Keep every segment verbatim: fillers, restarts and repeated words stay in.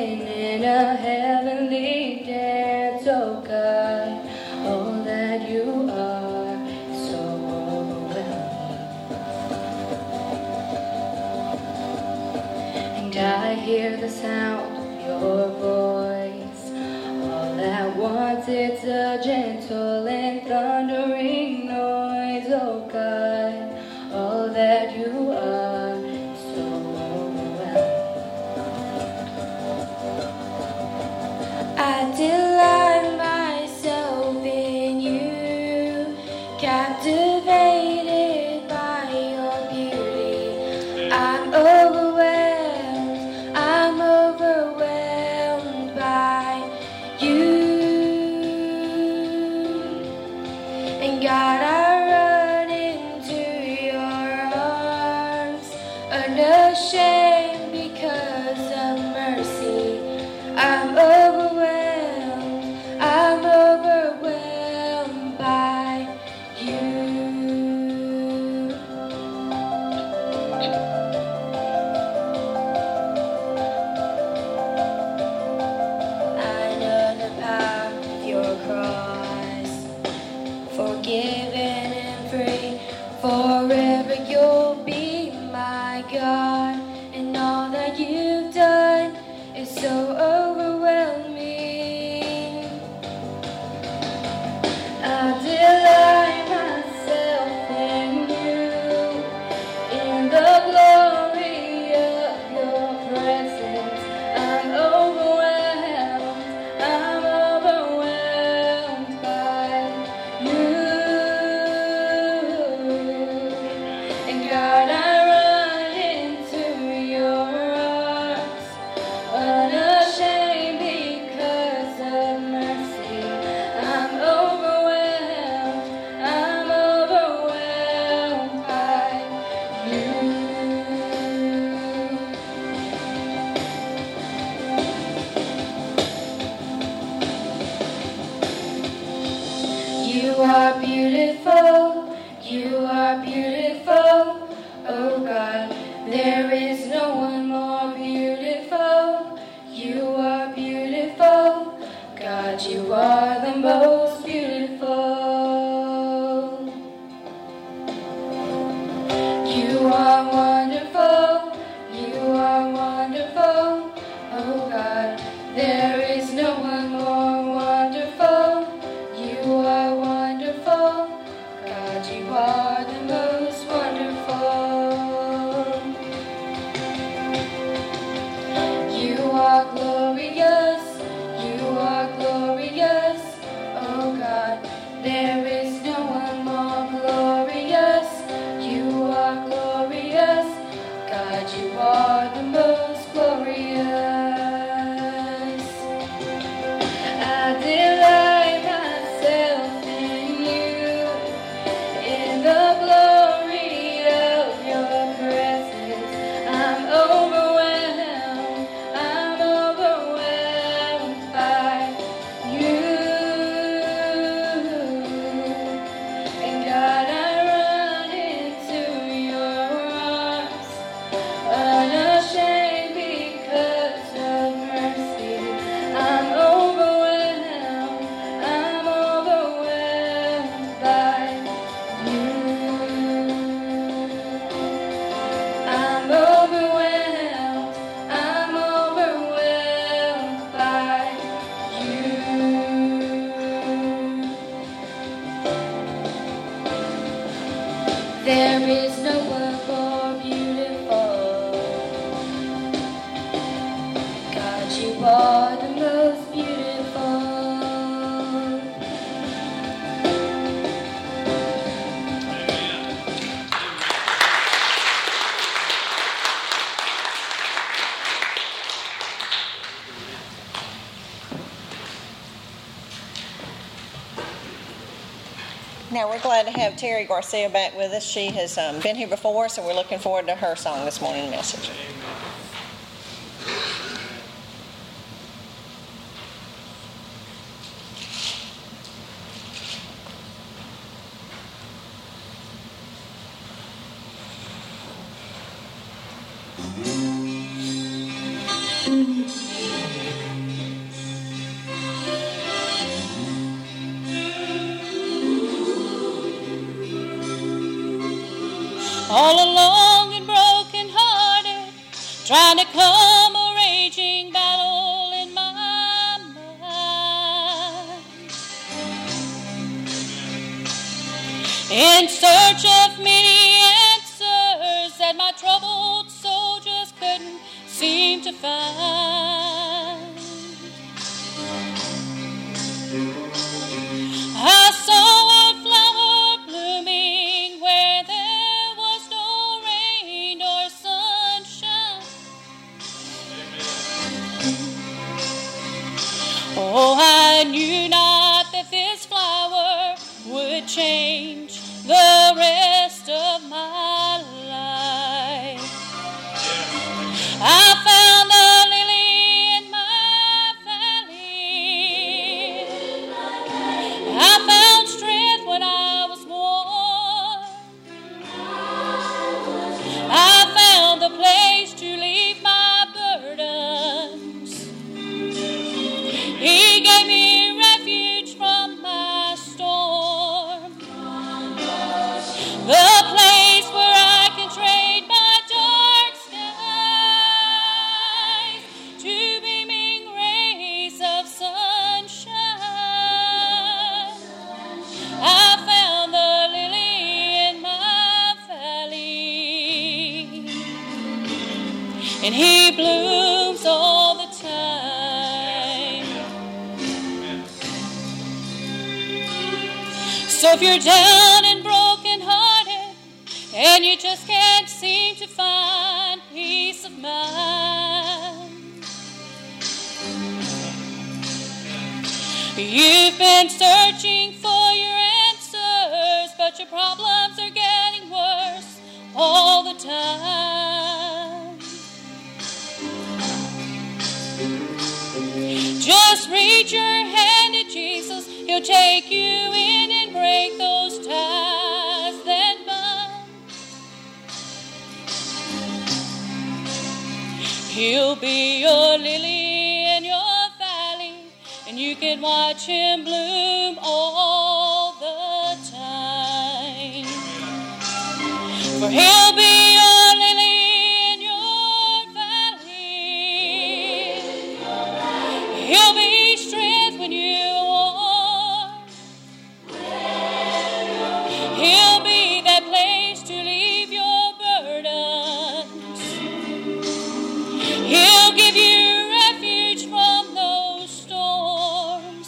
dancing in a heavenly dance, oh God, all that you are so overwhelming. And I hear the sound of your voice, all at once it's a gentle and thundering noise, oh God, all that you are so overwhelming. I delight myself in you, captivated by your beauty. I'm overwhelmed, I'm overwhelmed by you. And God, I run into your arms, unashamed because of mercy. I'm overwhelmed, I'm overwhelmed by you. I know the power of your cross, forgiven and free. Forever you'll be my God, and all that you've done is so overwhelming. I delight myself in you, in the glory of your presence. I'm overwhelmed, I'm overwhelmed by you. And God, I run into your arms, unashamed because of mercy. I'm overwhelmed, I'm overwhelmed by you. You are beautiful, you are beautiful, oh God, there is no one more beautiful. You are beautiful, God, you are the most beautiful. You are wonderful, you are wonderful, oh God, there is no one more wonderful. You are wonderful, God, you are the most wonderful. You are glorious, you are glorious, oh God, there is no one more glorious. You are glorious, God, you are the most glorious. I delight myself in you, in the glory of your presence. I'm overwhelmed, I'm overwhelmed by you. And God, I run into your arms, unashamed because of mercy. I'm overwhelmed, I'm overwhelmed by you. I'm overwhelmed, I'm overwhelmed by you. There is no one more beautiful. God, you are the most beautiful. Now, we're glad to have Terry Garcia back with us. She has um, been here before, so we're looking forward to her song this morning message. all alone and broken hearted, trying to calm a raging battle in my mind. In search of many answers that my troubled soul just couldn't seem to find, I saw a flower blooming where there was no rain or sunshine. Oh, I knew not that this flower would change the rest of my life. I found a lily in my valley. I found strength when I was worn. I found the place to leave my burdens. He gave me refuge from my storm. The place where I can trade my dark skies to beaming rays of sunshine. I found the lily in my valley, and he blooms all the time. So if you're down and broken hearted and you just can't seem to find peace of mind, you've been searching for your answers, but your problems are getting worse all the time. Just reach your hand to Jesus. He'll take you in and break those ties that bind. He'll be your lily in your valley, and you can watch him bloom all the time. For he'll be your lily in your valley. He'll be strength when you're worn. He'll be that place to leave your burdens. He'll give you refuge from those storms.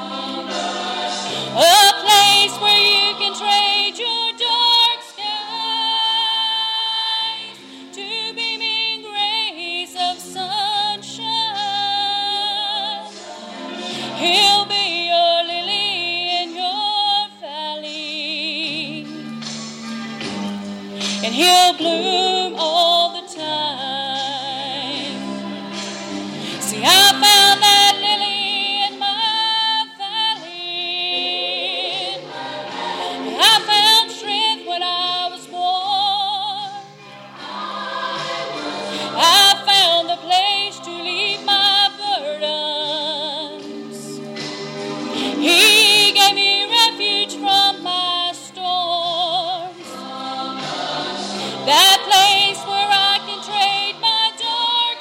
A place where you can trade your dark skies to beaming rays of sunshine. He'll be your lily in your valley, and he'll bloom all the time. See, I found that lily in my valley. I found strength when I was born. I found the place to leave my burdens. He gave me refuge from my storms. That place where I can trade my dark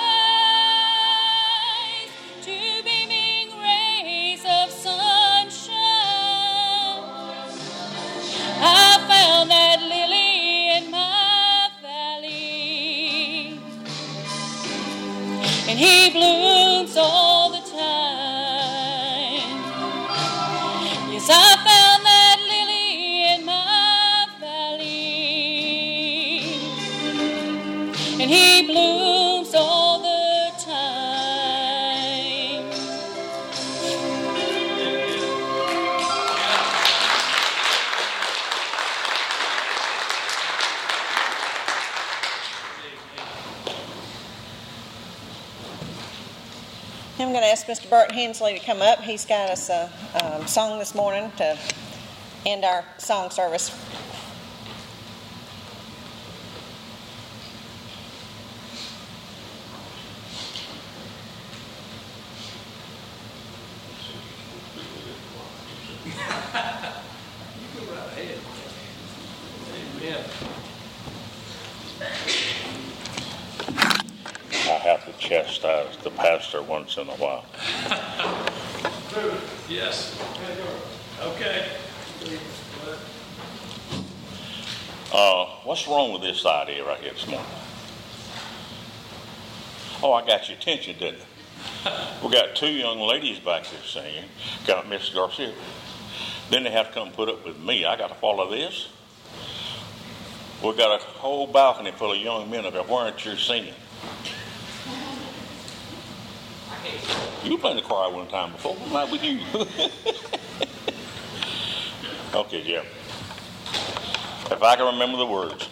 skies to beaming rays of sunshine. I found that lily in my valley, and he blooms all the time. Yes, I found that lily in my valley, and he blooms all the time. I'm going to ask Mister Bert Hensley to come up. He's got us a um, song this morning to end our song service. You go right ahead. Amen. criticize the pastor once in a while. Yes. Okay. Uh, what's wrong with this idea right here this morning? Oh, I got your attention, didn't I? We got two young ladies back there singing. Got Miss Garcia. Then they have to come put up with me. I got to follow this. We got a whole balcony full of young men up there. Why aren't you singing? You played the choir one time before. What's not with you? Okay, Jeff. If I can remember the words.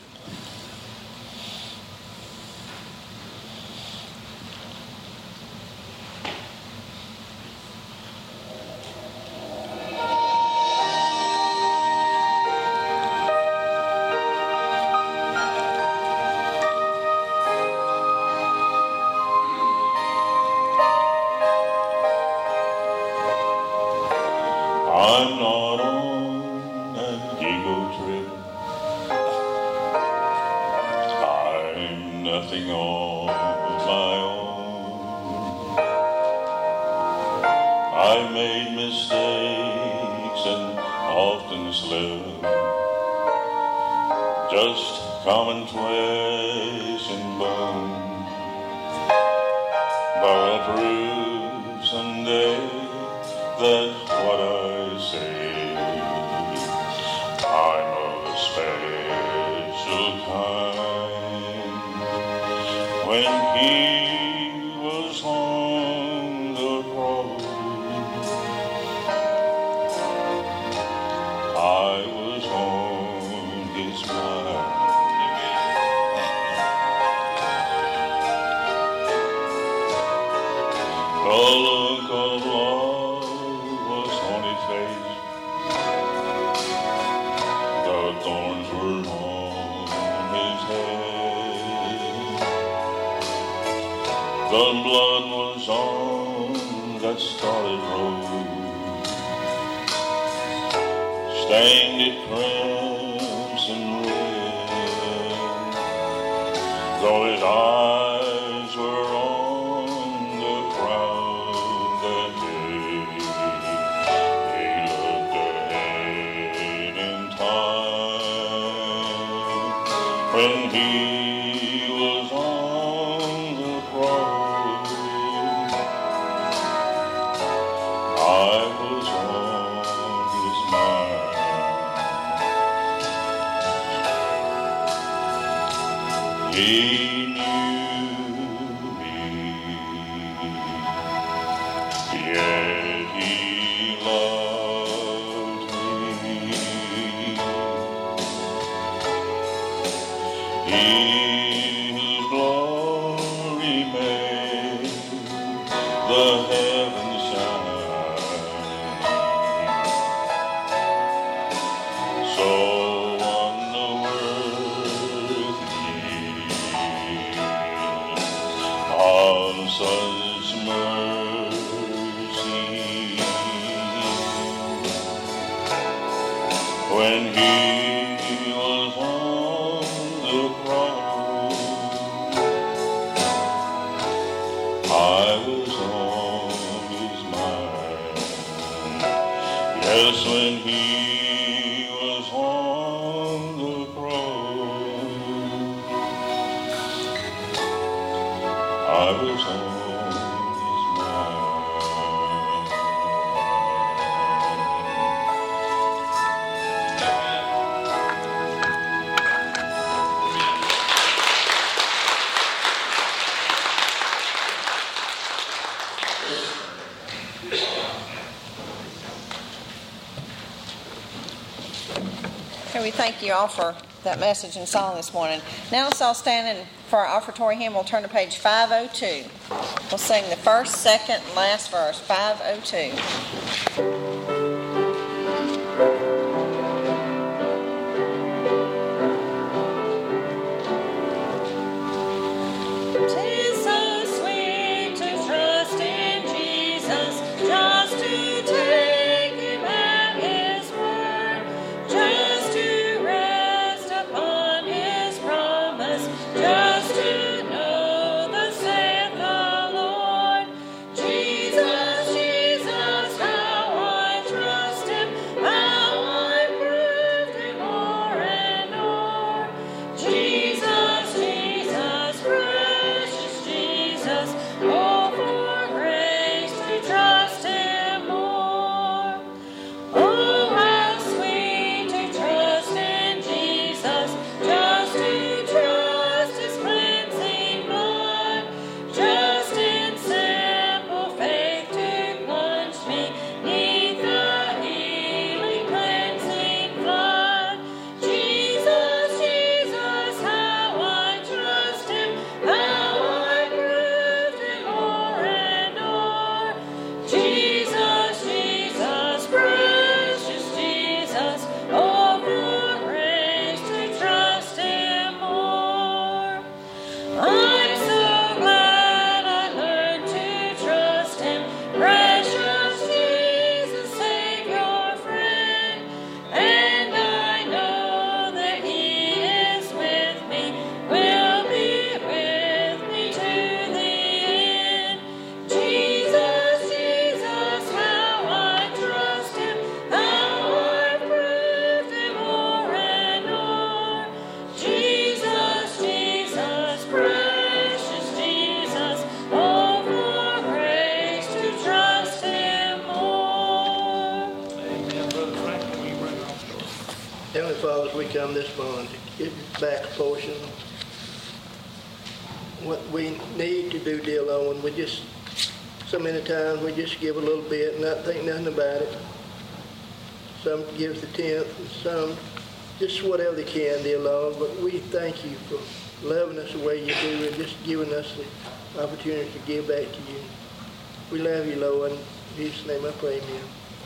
I'm not on an ego trip. I'm nothing on my own. I've made mistakes and often slip. Just common flesh and bone. But I'll prove someday that's what I say. I'm of a special kind. When he was on the cross, I was on his mind. The look of love was on his face. The thorns were on his head. The blood was on that scarlet robe. Stained it crimson red. Though his eyes were on the crowd that day, he looked ahead in time. When he was on the cross, I was on his mind. He knew me, yet he loved me. His glory made the heavens shine. So unworthy of such mercy, when he was on the cross, I was on his mind. Yes, when he was on the cross, I was on his mind. Okay, we thank you all for that message and song this morning. Now let's all stand and for our offertory hymn, we'll turn to page five oh two. We'll sing the first, second, and last verse, five oh two. Tis so sweet to trust in Jesus, just to take him at his word, just to rest upon his promise, just to know thus saith the Lord. Father, as we come this morning to give back a portion of what we need to do, dear Lord. We just, so many times we just give a little bit and not think nothing about it. Some gives the tenth and some just whatever they can, dear Lord. But we thank you for loving us the way you do and just giving us the opportunity to give back to you. We love you, Lord. In Jesus' name I pray, amen.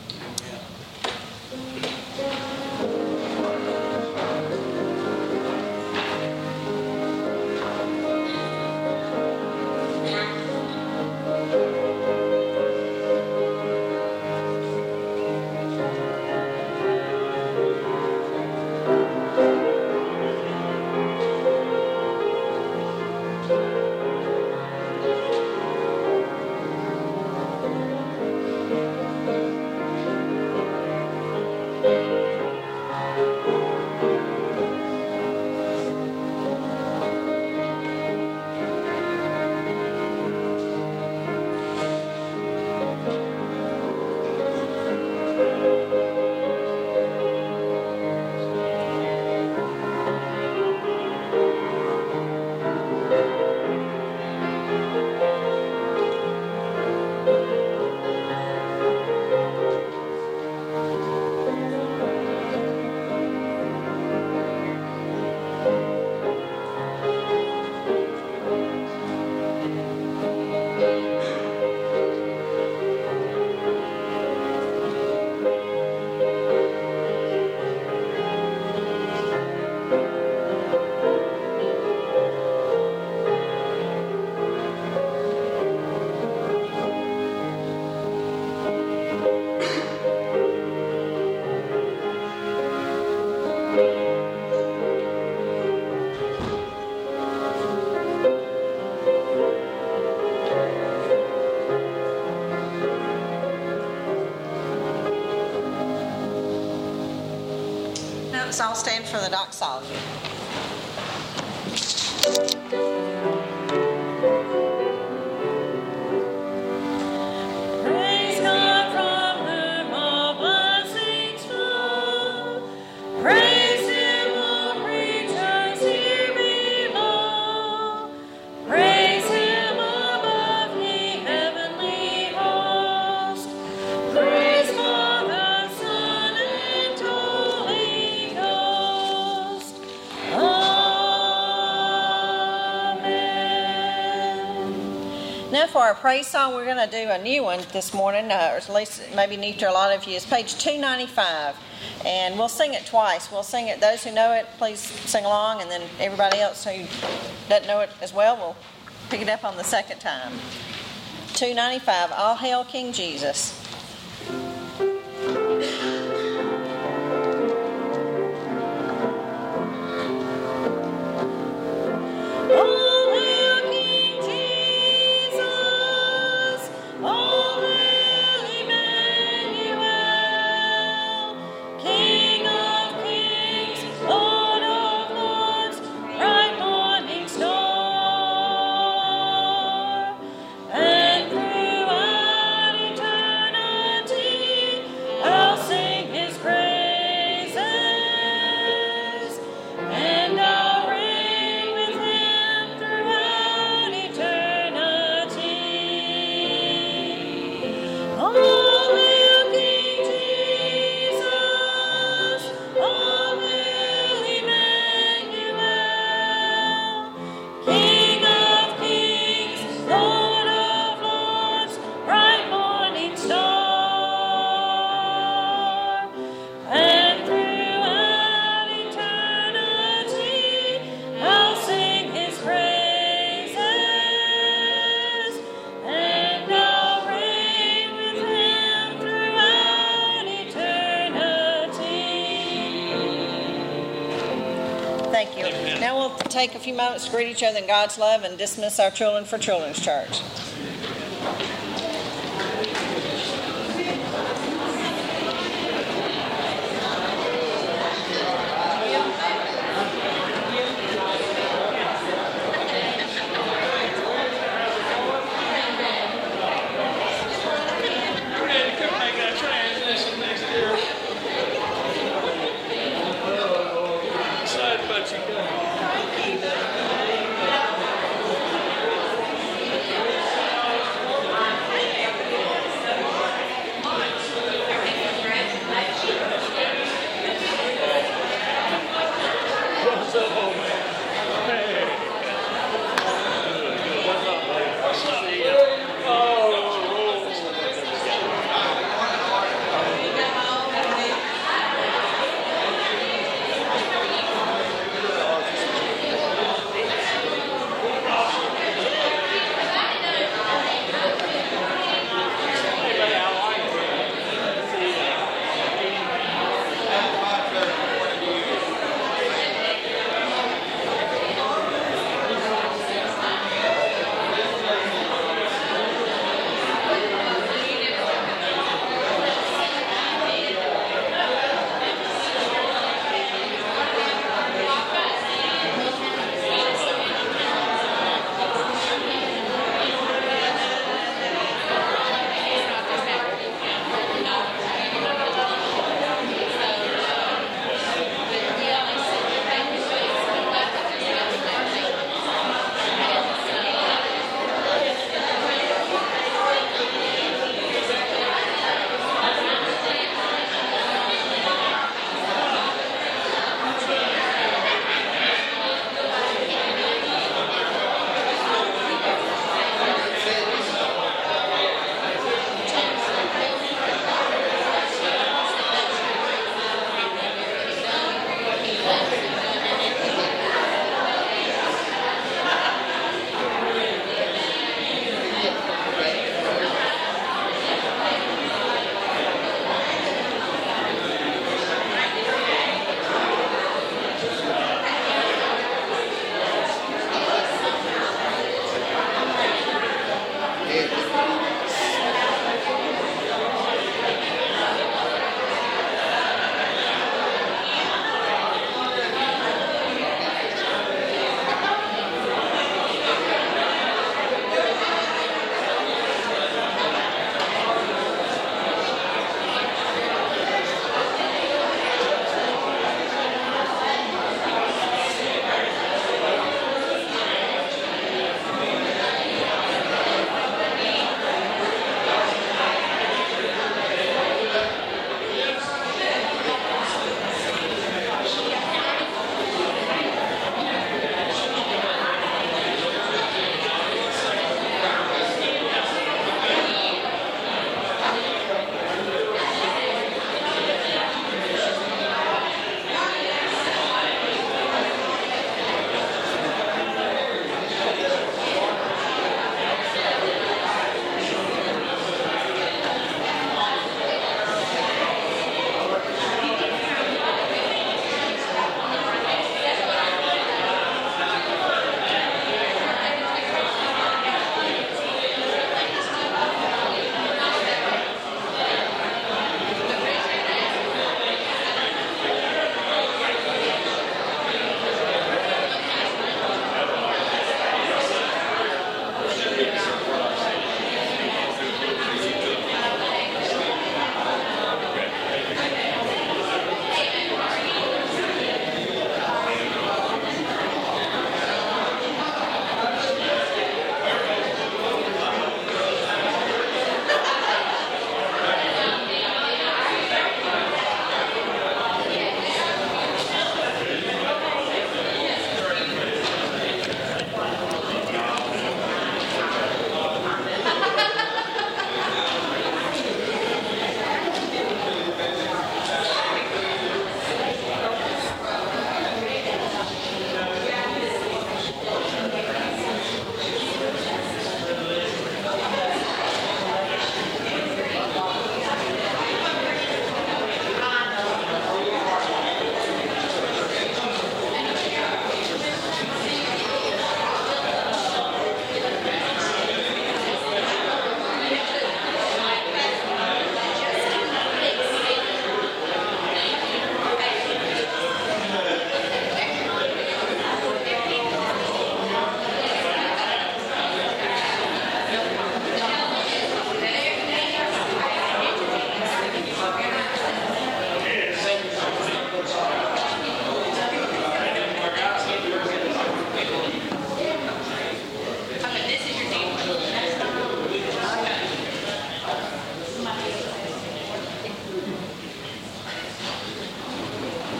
Let's all stand for the doxology. Praise God from whom all blessings flow. Praise Him, all creatures here below. Praise Him above, ye heavenly host. Praise Father, Son, and Holy Ghost. Amen. Now for our praise song, we're going to do a new one this morning, uh, or at least maybe new to a lot of you. It's page two ninety-five, and we'll sing it twice. We'll sing it, those who know it, please sing along, and then everybody else who doesn't know it as well, we'll pick it up on the second time. two ninety-five, All Hail King Jesus. All hail King Jesus, all hail Emmanuel, King of kings, Lord of lords, bright morning star. And throughout eternity, I'll sing His praises, and I'll reign with Him throughout eternity. All hail King Jesus, all hail Emmanuel, King of kings, Lord of lords, bright morning star. And throughout eternity, I'll sing His praises, and I'll reign with Him throughout eternity. Thank you. Now we'll take a few moments to greet each other in God's love and dismiss our children for Children's Church. Ready to make that transition next year.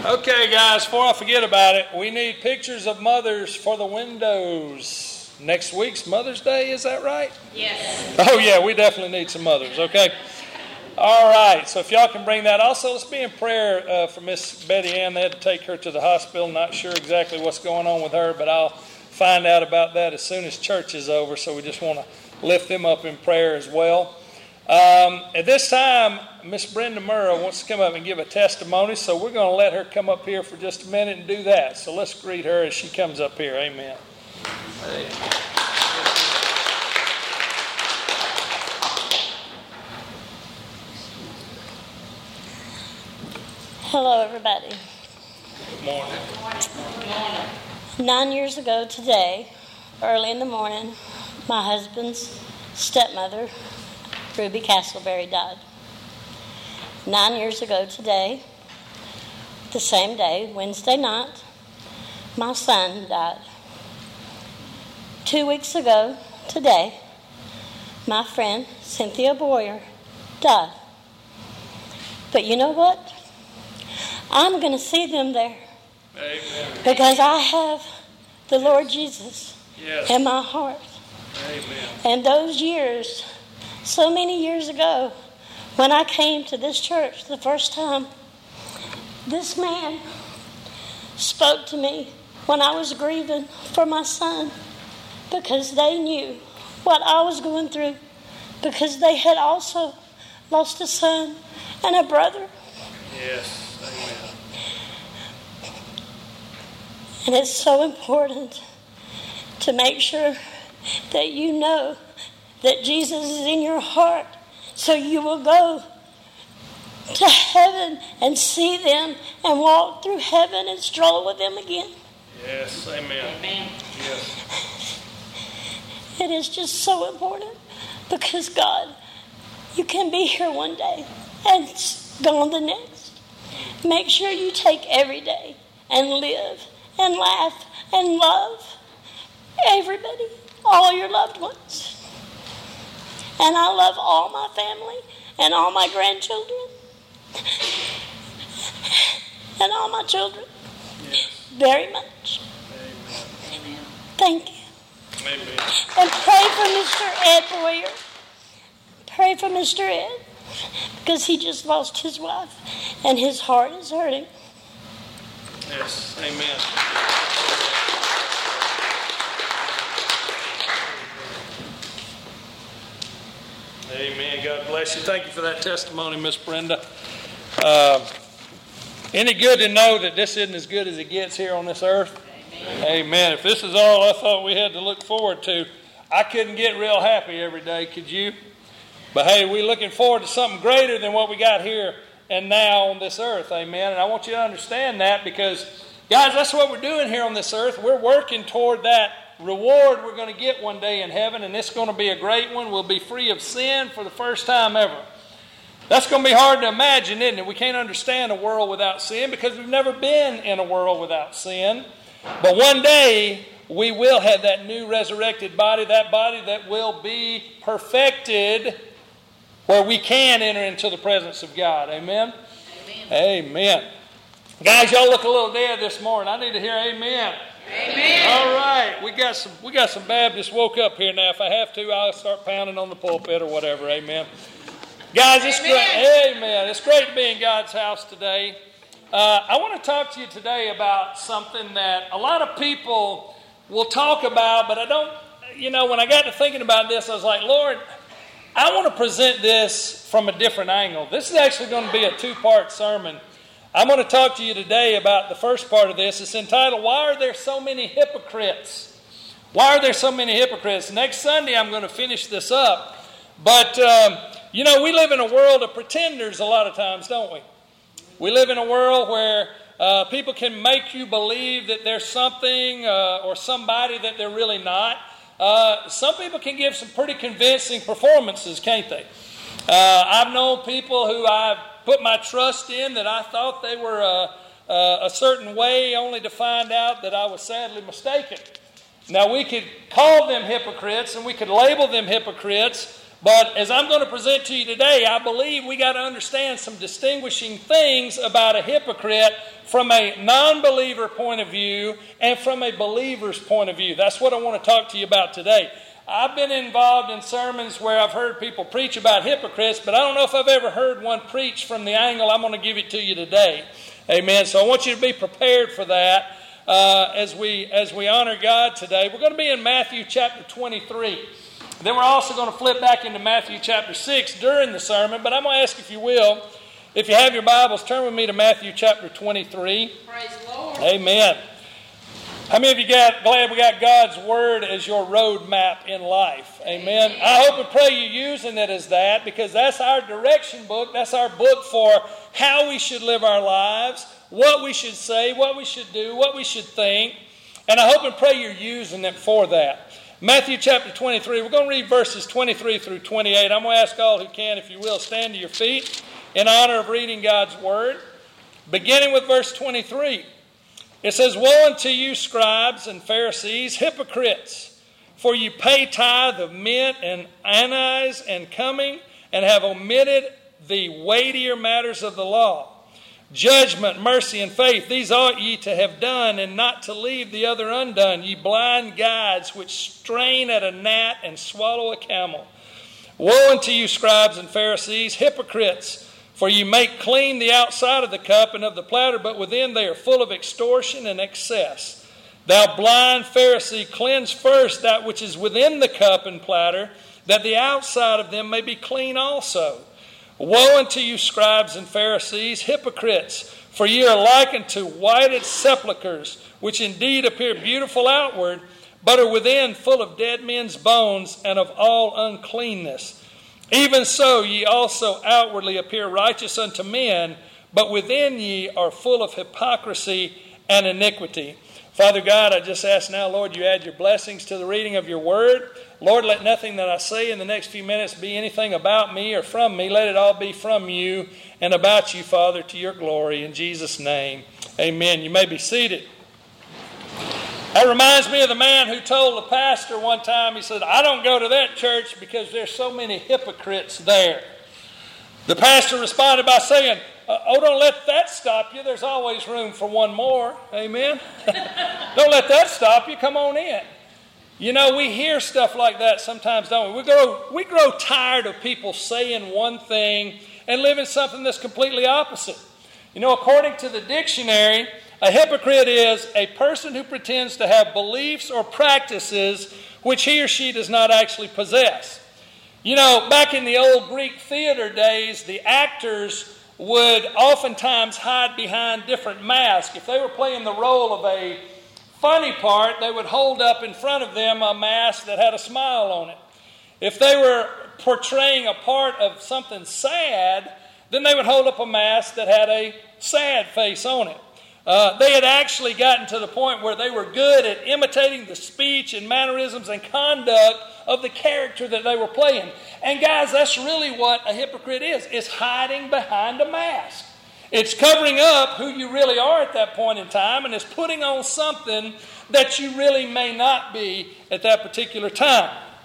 Okay, guys, before I forget about it, we need pictures of mothers for the windows. Next week's Mother's Day, is that right? Yes. Oh, yeah, we definitely need some mothers, okay? All right, so if y'all can bring that. Also, let's be in prayer uh, for Miss Betty Ann. They had to take her to the hospital. Not sure exactly what's going on with her, but I'll find out about that as soon as church is over, so we just want to lift them up in prayer as well. Um, at this time, Miss Brenda Murrow wants to come up and give a testimony, so we're going to let her come up here for just a minute and do that. So let's greet her as she comes up here. Amen. Hello, everybody. Good morning. Nine years ago today, early in the morning, my husband's stepmother, Ruby Castleberry, died. Nine years ago today, the same day, Wednesday night, my son died. Two weeks ago today, my friend Cynthia Boyer died. But you know what? I'm going to see them there. Amen. Because I have the Lord Jesus Yes. in my heart. Amen. And those years, so many years ago, when I came to this church the first time, this man spoke to me when I was grieving for my son, because they knew what I was going through, because they had also lost a son and a brother. Yes. Amen. And it's so important to make sure that you know that Jesus is in your heart, so you will go to heaven and see them and walk through heaven and stroll with them again. Yes. Amen. Amen. Yes. It is just so important, because God, you can be here one day and gone the next. Make sure you take every day and live and laugh and love everybody, all your loved ones. And I love all my family and all my grandchildren and all my children very much. Amen. Thank you. Amen. And pray for Mister Ed Boyer. Pray for Mister Ed, because he just lost his wife and his heart is hurting. Yes. Amen. Amen. God bless you. Thank you for that testimony, Miss Brenda. Uh, any good to know that this isn't as good as it gets here on this earth? Amen. Amen. If this is all I thought we had to look forward to, I couldn't get real happy every day, could you? But hey, we're looking forward to something greater than what we got here and now on this earth. Amen. And I want you to understand that, because, guys, that's what we're doing here on this earth. We're working toward that reward we're going to get one day in heaven, and it's going to be a great one. We'll be free of sin for the first time ever. That's going to be hard to imagine, isn't it? We can't understand a world without sin, because we've never been in a world without sin. But one day, we will have that new resurrected body, that body that will be perfected, where we can enter into the presence of God. Amen? Amen. Amen. Guys, y'all look a little dead this morning. I need to hear amen. Amen. All right. We got some we got some Baptists woke up here now. If I have to, I'll start pounding on the pulpit or whatever. Amen. Guys, it's Amen. great. Amen. It's great to be in God's house today. Uh, I want to talk to you today about something that a lot of people will talk about, but I don't, you know, when I got to thinking about this, I was like, Lord, I want to present this from a different angle. This is actually going to be a two-part sermon. I'm going to talk to you today about the first part of this. It's entitled, Why Are There So Many Hypocrites? Why are there so many hypocrites? Next Sunday, I'm going to finish this up. But, um, you know, we live in a world of pretenders a lot of times, don't we? We live in a world where uh, people can make you believe that there's something uh, or somebody that they're really not. Uh, some people can give some pretty convincing performances, can't they? Uh, I've known people who I've put my trust in that I thought they were uh, uh, a certain way, only to find out that I was sadly mistaken. Now, we could call them hypocrites and we could label them hypocrites, But as I'm going to present to you today, I believe we got to understand some distinguishing things about a hypocrite from a non-believer point of view and from a believer's point of view. That's what I want to talk to you about today. I've been involved in sermons where I've heard people preach about hypocrites, but I don't know if I've ever heard one preach from the angle I'm going to give it to you today. Amen. So I want you to be prepared for that uh, as we as we honor God today. We're going to be in Matthew chapter twenty-three. Then we're also going to flip back into Matthew chapter six during the sermon. But I'm going to ask, if you will, if you have your Bibles, turn with me to Matthew chapter twenty-three. Praise the Lord. Amen. How many of you got glad we got God's Word as your road map in life? Amen. Amen. I hope and pray you're using it as that, because that's our direction book. That's our book for how we should live our lives, what we should say, what we should do, what we should think. And I hope and pray you're using it for that. Matthew chapter twenty-three, we're going to read verses twenty-three through twenty-eight. I'm going to ask all who can, if you will, stand to your feet in honor of reading God's Word. Beginning with verse twenty-three. It says, "Woe unto you, scribes and Pharisees, hypocrites! For you pay tithe of mint and anise and cumin, and have omitted the weightier matters of the law. Judgment, mercy, and faith, these ought ye to have done, and not to leave the other undone, ye blind guides, which strain at a gnat and swallow a camel. Woe unto you, scribes and Pharisees, hypocrites! For you make clean the outside of the cup and of the platter, but within they are full of extortion and excess. Thou blind Pharisee, cleanse first that which is within the cup and platter, that the outside of them may be clean also. Woe unto you, scribes and Pharisees, hypocrites! For ye are likened to whited sepulchres, which indeed appear beautiful outward, but are within full of dead men's bones and of all uncleanness. Even so ye also outwardly appear righteous unto men, but within ye are full of hypocrisy and iniquity." Father God, I just ask now, Lord, you add your blessings to the reading of your word. Lord, let nothing that I say in the next few minutes be anything about me or from me. Let it all be from you and about you, Father, to your glory. In Jesus' name, amen. You may be seated. That reminds me of the man who told the pastor one time, he said, "I don't go to that church because there's so many hypocrites there." The pastor responded by saying, "Oh, don't let that stop you. There's always room for one more." Amen? Don't let that stop you. Come on in. You know, we hear stuff like that sometimes, don't we? We grow, we grow tired of people saying one thing and living something that's completely opposite. You know, according to the dictionary, a hypocrite is a person who pretends to have beliefs or practices which he or she does not actually possess. You know, back in the old Greek theater days, the actors would oftentimes hide behind different masks. If they were playing the role of a funny part, they would hold up in front of them a mask that had a smile on it. If they were portraying a part of something sad, then they would hold up a mask that had a sad face on it. Uh, they had actually gotten to the point where they were good at imitating the speech and mannerisms and conduct of the character that they were playing. And guys, that's really what a hypocrite is. It's hiding behind a mask. It's covering up who you really are at that point in time, and it's putting on something that you really may not be at that particular time.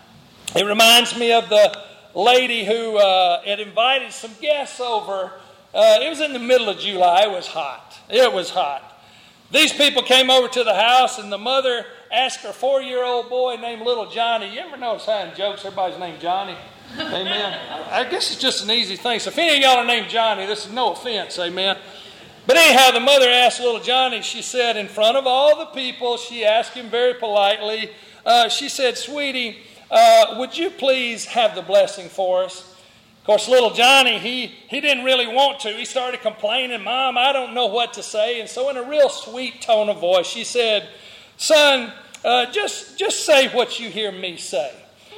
It reminds me of the lady who uh, had invited some guests over. Uh, it was in the middle of July. It was hot. It was hot. These people came over to the house, and the mother asked her four-year-old boy named Little Johnny. You ever notice how in jokes everybody's named Johnny? Amen. I guess it's just an easy thing. So if any of y'all are named Johnny, this is no offense. Amen. But anyhow, the mother asked Little Johnny, she said, in front of all the people, she asked him very politely, uh, she said, "Sweetie, uh, would you please have the blessing for us?" Of course, little Johnny, he, he didn't really want to. He started complaining, "Mom, I don't know what to say." And so in a real sweet tone of voice, she said, "Son, uh, just, just say what you hear me say."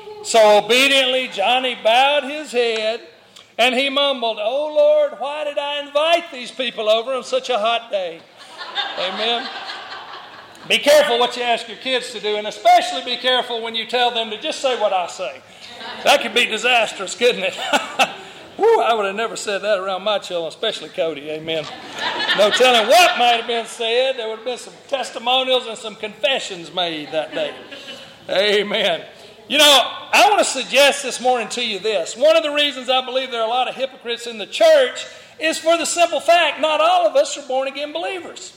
So obediently, Johnny bowed his head and he mumbled, "Oh Lord, why did I invite these people over on such a hot day?" Amen. Be careful what you ask your kids to do, and especially be careful when you tell them to just say what I say. That could be disastrous, couldn't it? Woo, I would have never said that around my children, especially Cody. Amen. No telling what might have been said. There would have been some testimonials and some confessions made that day. Amen. You know, I want to suggest this morning to you this. One of the reasons I believe there are a lot of hypocrites in the church is for the simple fact not all of us are born-again believers.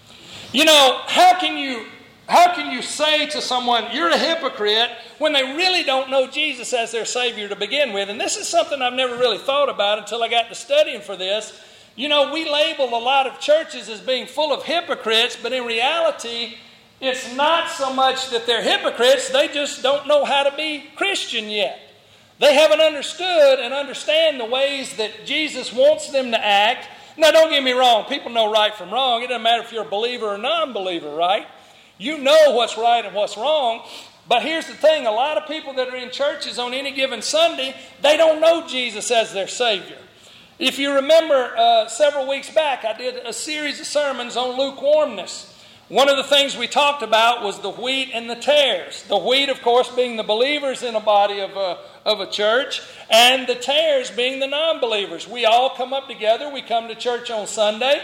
You know, how can you, how can you say to someone, you're a hypocrite, when they really don't know Jesus as their Savior to begin with? And this is something I've never really thought about until I got to studying for this. You know, we label a lot of churches as being full of hypocrites, but in reality, it's not so much that they're hypocrites, they just don't know how to be Christian yet. They haven't understood and understand the ways that Jesus wants them to act. Now, don't get me wrong. People know right from wrong. It doesn't matter if you're a believer or non-believer, right? You know what's right and what's wrong. But here's the thing. A lot of people that are in churches on any given Sunday, they don't know Jesus as their Savior. If you remember uh, several weeks back, I did a series of sermons on lukewarmness. One of the things we talked about was the wheat and the tares. The wheat, of course, being the believers in a body of a, of a church, and the tares being the non-believers. We all come up together. We come to church on Sunday,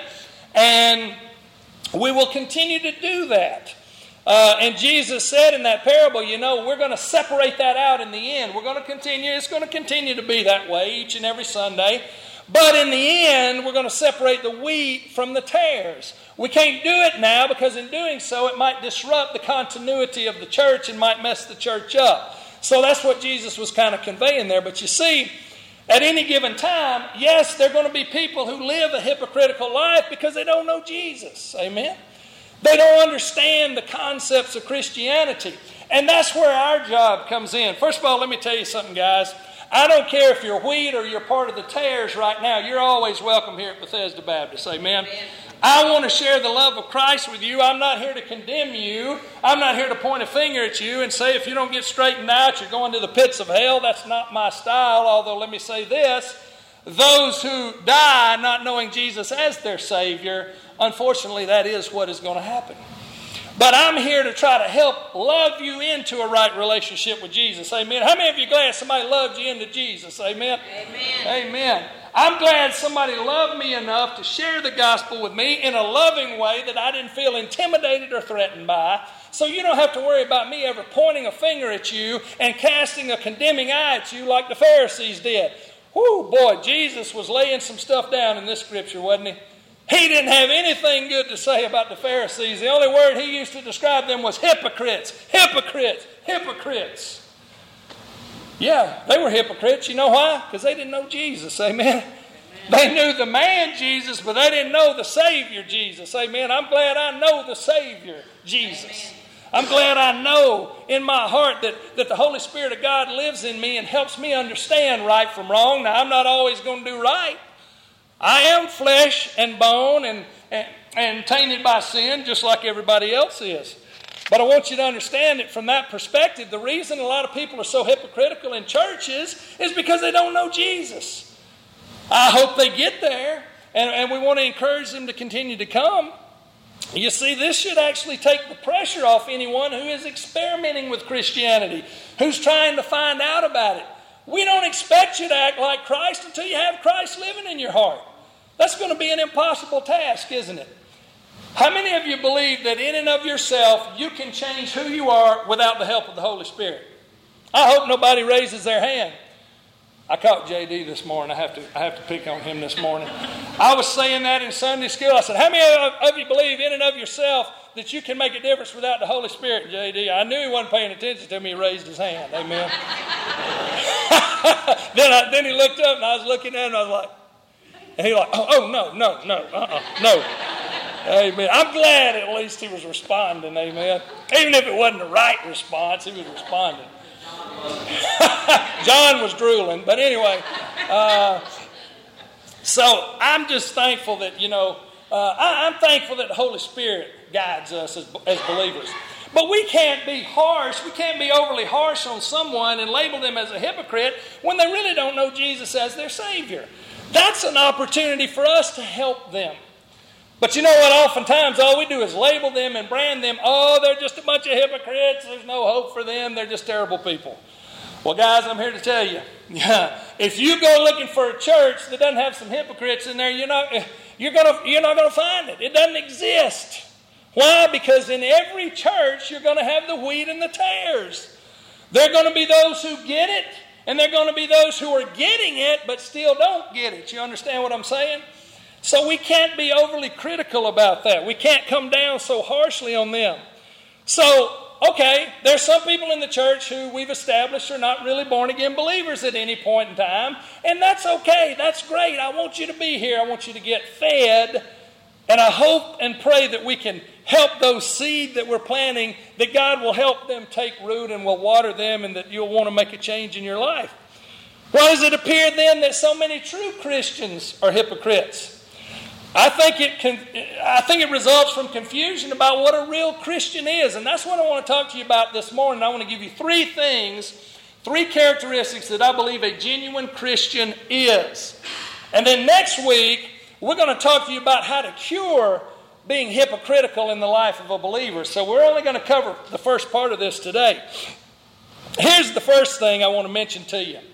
and we will continue to do that. Uh, and Jesus said in that parable, you know, we're going to separate that out in the end. We're going to continue. It's going to continue to be that way each and every Sunday. But in the end, we're going to separate the wheat from the tares. We can't do it now because in doing so, it might disrupt the continuity of the church and might mess the church up. So that's what Jesus was kind of conveying there. But you see, at any given time, yes, there are going to be people who live a hypocritical life because they don't know Jesus. Amen? They don't understand the concepts of Christianity. And that's where our job comes in. First of all, let me tell you something, guys. I don't care if you're wheat or you're part of the tares right now. You're always welcome here at Bethesda Baptist. Amen. Amen. I want to share the love of Christ with you. I'm not here to condemn you. I'm not here to point a finger at you and say if you don't get straightened out, you're going to the pits of hell. That's not my style. Although let me say this. Those who die not knowing Jesus as their Savior, unfortunately, that is what is going to happen. But I'm here to try to help love you into a right relationship with Jesus. Amen. How many of you are glad somebody loved you into Jesus? Amen. Amen. Amen. I'm glad somebody loved me enough to share the gospel with me in a loving way that I didn't feel intimidated or threatened by. So you don't have to worry about me ever pointing a finger at you and casting a condemning eye at you like the Pharisees did. Whoo, boy, Jesus was laying some stuff down in this scripture, wasn't he? He didn't have anything good to say about the Pharisees. The only word he used to describe them was hypocrites, hypocrites, hypocrites. Yeah, they were hypocrites. You know why? Because they didn't know Jesus. Amen. Amen. They knew the man Jesus, but they didn't know the Savior Jesus. Amen. I'm glad I know the Savior Jesus. Amen. I'm glad I know in my heart that, that the Holy Spirit of God lives in me and helps me understand right from wrong. Now, I'm not always going to do right. I am flesh and bone and, and, and tainted by sin just like everybody else is. But I want you to understand it from that perspective. The reason a lot of people are so hypocritical in churches is because they don't know Jesus. I hope they get there, and, and we want to encourage them to continue to come. You see, this should actually take the pressure off anyone who is experimenting with Christianity, who's trying to find out about it. We don't expect you to act like Christ until you have Christ living in your heart. That's going to be an impossible task, isn't it? How many of you believe that in and of yourself you can change who you are without the help of the Holy Spirit? I hope nobody raises their hand. I caught J D this morning. I have to I have to pick on him this morning. I was saying that in Sunday school. I said, how many of you believe in and of yourself that you can make a difference without the Holy Spirit, J D? I knew he wasn't paying attention to me. He raised his hand. Amen. then, I, then he looked up and I was looking at him and I was like, and he was like, oh, oh no, no, no, uh-uh, no. Amen. I'm glad at least he was responding. Amen. Even if it wasn't the right response, he was responding. John was drooling. But anyway, uh, so I'm just thankful that, you know, uh, I, I'm thankful that the Holy Spirit guides us as, as believers. But we can't be harsh. We can't be overly harsh on someone and label them as a hypocrite when they really don't know Jesus as their Savior. That's an opportunity for us to help them. But you know what? Oftentimes all we do is label them and brand them. Oh, they're just a bunch of hypocrites. There's no hope for them. They're just terrible people. Well, guys, I'm here to tell you, if you go looking for a church that doesn't have some hypocrites in there, you're not, you're gonna, you're not going to find it. It doesn't exist. Why? Because in every church, you're going to have the wheat and the tares. There are going to be those who get it, and there are going to be those who are getting it but still don't get it. You understand what I'm saying? So we can't be overly critical about that. We can't come down so harshly on them. So, okay, there's some people in the church who we've established are not really born-again believers at any point in time, and that's okay. That's great. I want you to be here. I want you to get fed, and I hope and pray that we can help those seed that we're planting, that God will help them take root and will water them, and that you'll want to make a change in your life. Why does it appear then that so many true Christians are hypocrites? I think it can, I think it results from confusion about what a real Christian is. And that's what I want to talk to you about this morning. I want to give you three things, three characteristics that I believe a genuine Christian is. And then next week, we're going to talk to you about how to cure being hypocritical in the life of a believer. So we're only going to cover the first part of this today. Here's the first thing I want to mention to you.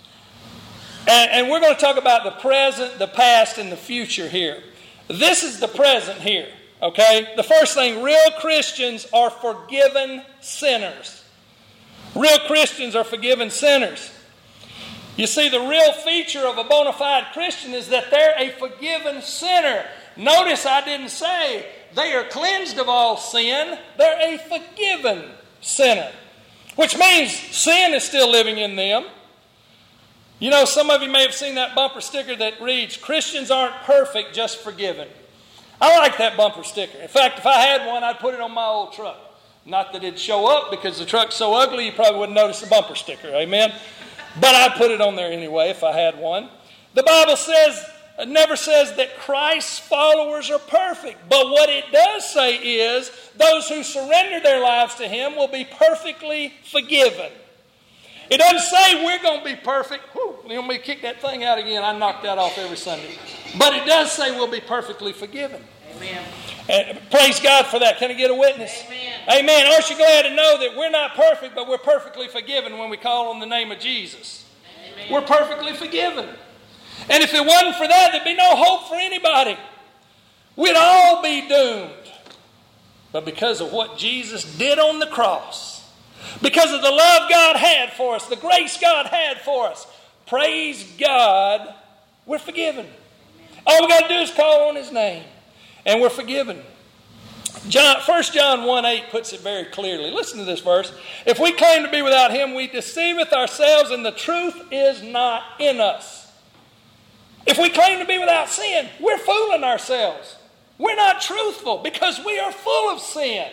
And, and we're going to talk about the present, the past, and the future here. This is the present here, okay? The first thing, real Christians are forgiven sinners. Real Christians are forgiven sinners. You see, the real feature of a bona fide Christian is that they're a forgiven sinner. Notice I didn't say they are cleansed of all sin. They're a forgiven sinner, which means sin is still living in them. You know, some of you may have seen that bumper sticker that reads, Christians aren't perfect, just forgiven. I like that bumper sticker. In fact, if I had one, I'd put it on my old truck. Not that it'd show up, because the truck's so ugly you probably wouldn't notice the bumper sticker, amen? But I'd put it on there anyway if I had one. The Bible says, it never says that Christ's followers are perfect. But what it does say is, those who surrender their lives to Him will be perfectly forgiven. It doesn't say we're going to be perfect. Whew, let me kick that thing out again. I knock that off every Sunday. But it does say we'll be perfectly forgiven. Amen. And praise God for that. Can I get a witness? Amen. Amen. Aren't you glad to know that we're not perfect, but we're perfectly forgiven when we call on the name of Jesus? Amen. We're perfectly forgiven. And if it wasn't for that, there'd be no hope for anybody. We'd all be doomed. But because of what Jesus did on the cross, because of the love God had for us, the grace God had for us, praise God, we're forgiven. All we got to do is call on His name, and we're forgiven. John, First John one eight puts it very clearly. Listen to this verse. If we claim to be without Him, we deceiveth ourselves, and the truth is not in us. If we claim to be without sin, we're fooling ourselves. We're not truthful because we are full of sin.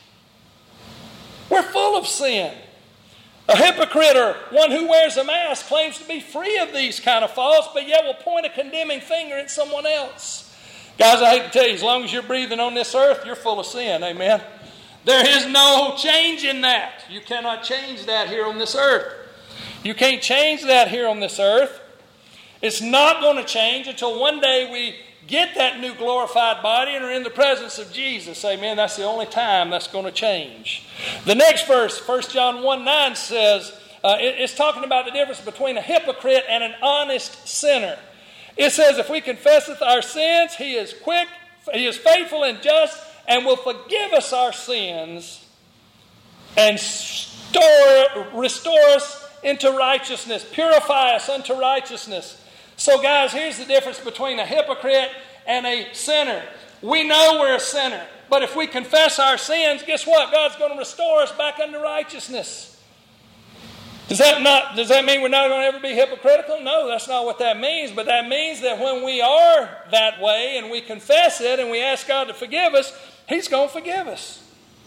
We're full of sin. A hypocrite, or one who wears a mask, claims to be free of these kind of faults, but yet will point a condemning finger at someone else. Guys, I hate to tell you, as long as you're breathing on this earth, you're full of sin. Amen? There is no change in that. You cannot change that here on this earth. You can't change that here on this earth. It's not going to change until one day we get that new glorified body and are in the presence of Jesus. Amen. That's the only time that's going to change. The next verse, First John one nine says, uh, it, it's talking about the difference between a hypocrite and an honest sinner. It says, if we confesseth our sins, He is quick, He is faithful and just, and will forgive us our sins and store, restore us into righteousness, purify us unto righteousness. So guys, here's the difference between a hypocrite and a sinner. We know we're a sinner, but if we confess our sins, guess what? God's going to restore us back unto righteousness. Does that not? Does that mean we're not going to ever be hypocritical? No, that's not what that means. But that means that when we are that way and we confess it and we ask God to forgive us, He's going to forgive us.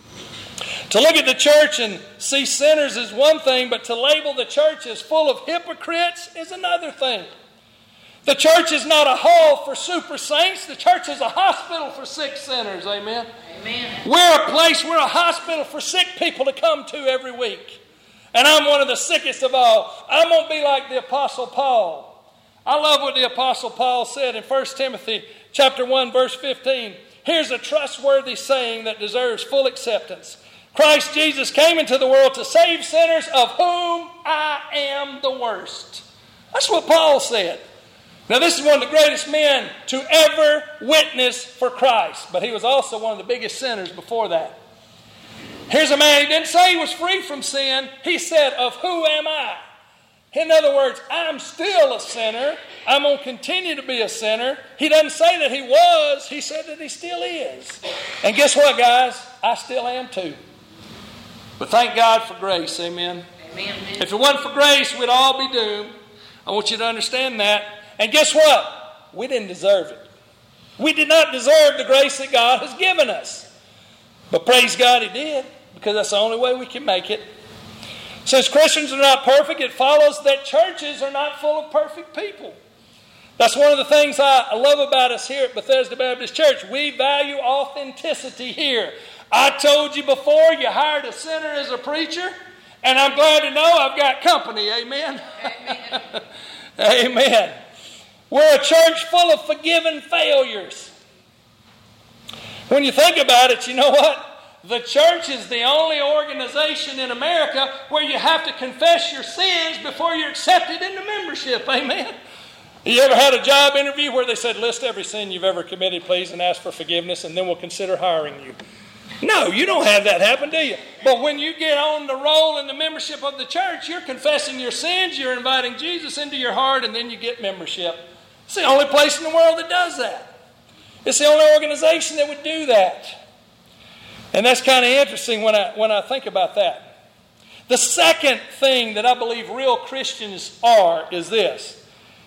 To look at the church and see sinners is one thing, but to label the church as full of hypocrites is another thing. The church is not a hall for super saints. The church is a hospital for sick sinners. Amen? Amen. We're a place, we're a hospital for sick people to come to every week. And I'm one of the sickest of all. I'm going to be like the Apostle Paul. I love what the Apostle Paul said in First Timothy chapter one, verse fifteen. Here's a trustworthy saying that deserves full acceptance. Christ Jesus came into the world to save sinners, of whom I am the worst. That's what Paul said. Now, this is one of the greatest men to ever witness for Christ, but he was also one of the biggest sinners before that. Here's a man, he didn't say he was free from sin. He said, of who am I? In other words, I'm still a sinner. I'm going to continue to be a sinner. He doesn't say that he was. He said that he still is. And guess what, guys? I still am too. But thank God for grace. Amen. Amen. If it wasn't for grace, we'd all be doomed. I want you to understand that. And guess what? We didn't deserve it. We did not deserve the grace that God has given us. But praise God, He did, because that's the only way we can make it. Since Christians are not perfect, it follows that churches are not full of perfect people. That's one of the things I love about us here at Bethesda Baptist Church. We value authenticity here. I told you before, you hired a sinner as a preacher, and I'm glad to know I've got company. Amen? Amen. Amen. We're a church full of forgiven failures. When you think about it, you know what? The church is the only organization in America where you have to confess your sins before you're accepted into membership. Amen? You ever had a job interview where they said, list every sin you've ever committed, please, and ask for forgiveness, and then we'll consider hiring you? No, you don't have that happen, do you? But when you get on the roll in the membership of the church, you're confessing your sins, you're inviting Jesus into your heart, and then you get membership. It's the only place in the world that does that. It's the only organization that would do that. And that's kind of interesting when I, when I think about that. The second thing that I believe real Christians are is this.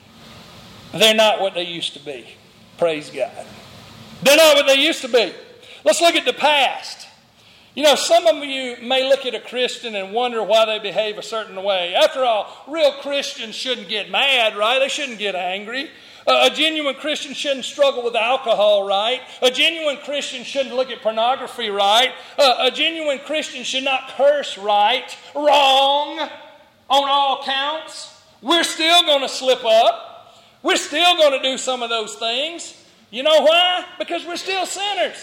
They're not what they used to be. Praise God. They're not what they used to be. Let's look at the past. You know, some of you may look at a Christian and wonder why they behave a certain way. After all, real Christians shouldn't get mad, right? They shouldn't get angry. A genuine Christian shouldn't struggle with alcohol, right? A genuine Christian shouldn't look at pornography, right? A genuine Christian should not curse, right? Wrong on all counts. We're still going to slip up. We're still going to do some of those things. You know why? Because we're still sinners.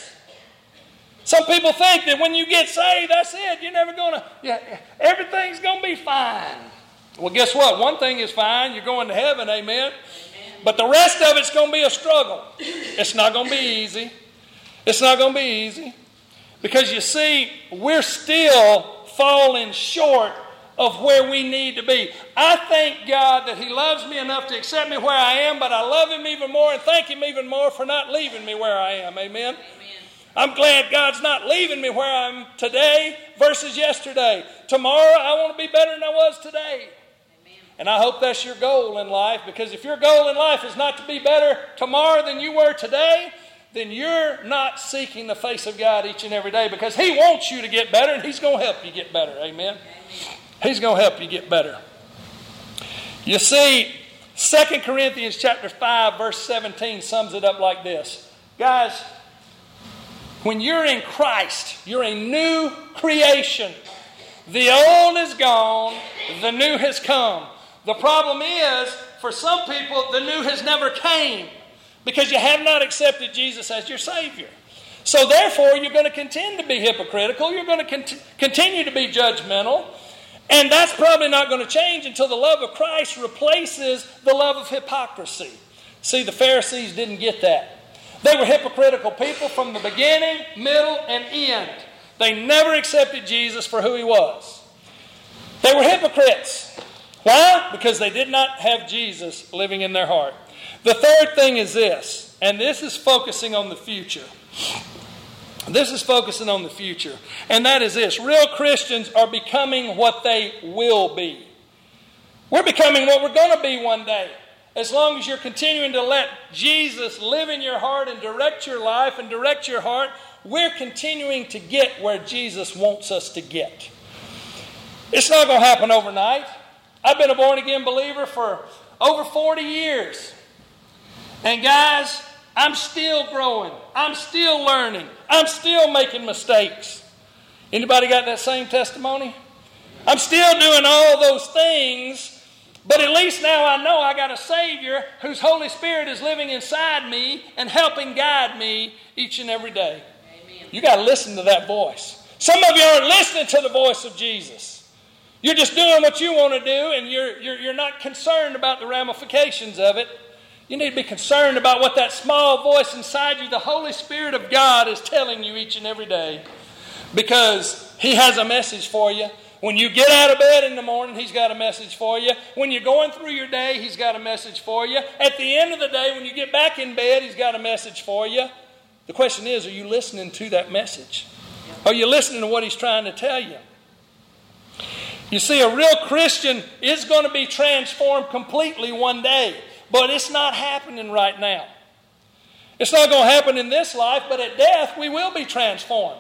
Some people think that when you get saved, that's it. You're never going to, yeah, everything's going to be fine. Well, guess what? One thing is fine. You're going to heaven, amen? But the rest of it's going to be a struggle. It's not going to be easy. It's not going to be easy. Because you see, we're still falling short of where we need to be. I thank God that He loves me enough to accept me where I am, but I love Him even more and thank Him even more for not leaving me where I am. Amen? Amen. I'm glad God's not leaving me where I am today versus yesterday. Tomorrow, I want to be better than I was today. And I hope that's your goal in life, because if your goal in life is not to be better tomorrow than you were today, then you're not seeking the face of God each and every day, because He wants you to get better and He's going to help you get better. Amen? He's going to help you get better. You see, Second Corinthians chapter five, verse seventeen sums it up like this. Guys, when you're in Christ, you're a new creation. The old is gone, the new has come. The problem is, for some people, the new has never came because you have not accepted Jesus as your Savior. So therefore, you're going to continue to be hypocritical. You're going to cont- continue to be judgmental. And that's probably not going to change until the love of Christ replaces the love of hypocrisy. See, the Pharisees didn't get that. They were hypocritical people from the beginning, middle, and end. They never accepted Jesus for who He was. They were hypocrites. Why? Because they did not have Jesus living in their heart. The third thing is this, and this is focusing on the future. This is focusing on the future. And that is this. Real Christians are becoming what they will be. We're becoming what we're going to be one day. As long as you're continuing to let Jesus live in your heart and direct your life and direct your heart, we're continuing to get where Jesus wants us to get. It's not going to happen overnight. I've been a born-again believer for over forty years. And guys, I'm still growing. I'm still learning. I'm still making mistakes. Anybody got that same testimony? I'm still doing all those things, but at least now I know I got a Savior whose Holy Spirit is living inside me and helping guide me each and every day. Amen. You got to listen to that voice. Some of you aren't listening to the voice of Jesus. You're just doing what you want to do, and you're, you're, you're not concerned about the ramifications of it. You need to be concerned about what that small voice inside you, the Holy Spirit of God, is telling you each and every day. because He has a message for you. When you get out of bed in the morning, He's got a message for you. When you're going through your day, He's got a message for you. At the end of the day, when you get back in bed, He's got a message for you. The question is, are you listening to that message? Are you listening to what He's trying to tell you? You see, a real Christian is going to be transformed completely one day, but it's not happening right now. It's not going to happen in this life, but at death, we will be transformed.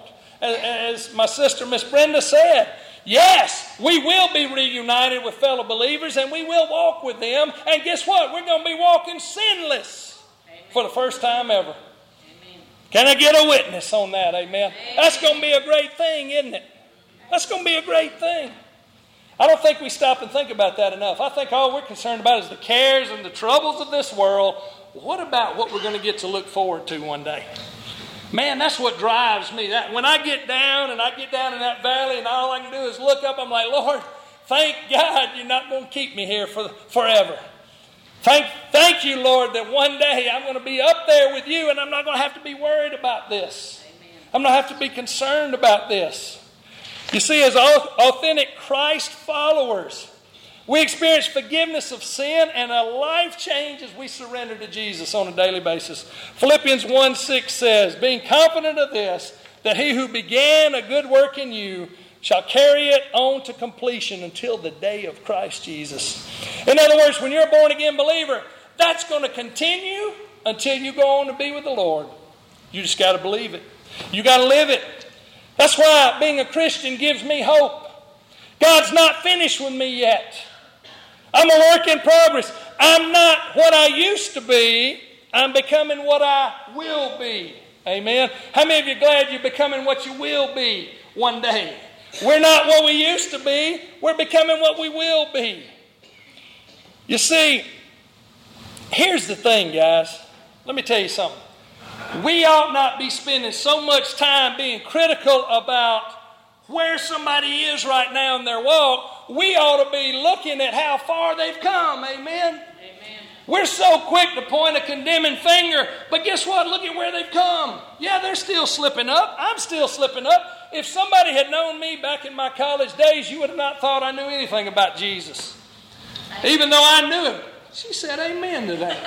As my sister, Miss Brenda, said, yes, we will be reunited with fellow believers and we will walk with them. And guess what? We're going to be walking sinless Amen. For the first time ever. Amen. Can I get a witness on that? Amen. Amen. That's going to be a great thing, isn't it? That's going to be a great thing. I don't think we stop and think about that enough. I think all we're concerned about is the cares and the troubles of this world. What about what we're going to get to look forward to one day? Man, that's what drives me. That when I get down and I get down in that valley and all I can do is look up, I'm like, Lord, thank God you're not going to keep me here for forever. Thank, thank you, Lord, that one day I'm going to be up there with you and I'm not going to have to be worried about this. Amen. I'm going to have to be concerned about this. You see, as authentic Christ followers, we experience forgiveness of sin and a life change as we surrender to Jesus on a daily basis. Philippians one six says, being confident of this, that He who began a good work in you shall carry it on to completion until the day of Christ Jesus. In other words, when you're a born-again believer, that's going to continue until you go on to be with the Lord. You just got to believe it. You got to live it. That's why being a Christian gives me hope. God's not finished with me yet. I'm a work in progress. I'm not what I used to be. I'm becoming what I will be. Amen. How many of you are glad you're becoming what you will be one day? We're not what we used to be. We're becoming what we will be. You see, here's the thing, guys. Let me tell you something. We ought not be spending so much time being critical about where somebody is right now in their walk. We ought to be looking at how far they've come. Amen? Amen. We're so quick to point a condemning finger, but guess what? Look at where they've come. Yeah, they're still slipping up. I'm still slipping up. If somebody had known me back in my college days, you would have not thought I knew anything about Jesus. Even though I knew Him. She said amen to that.